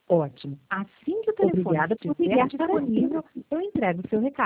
Ótimo. Assim que o telefone Obrigada por estiver ligar disponível, eu entrego o seu recado.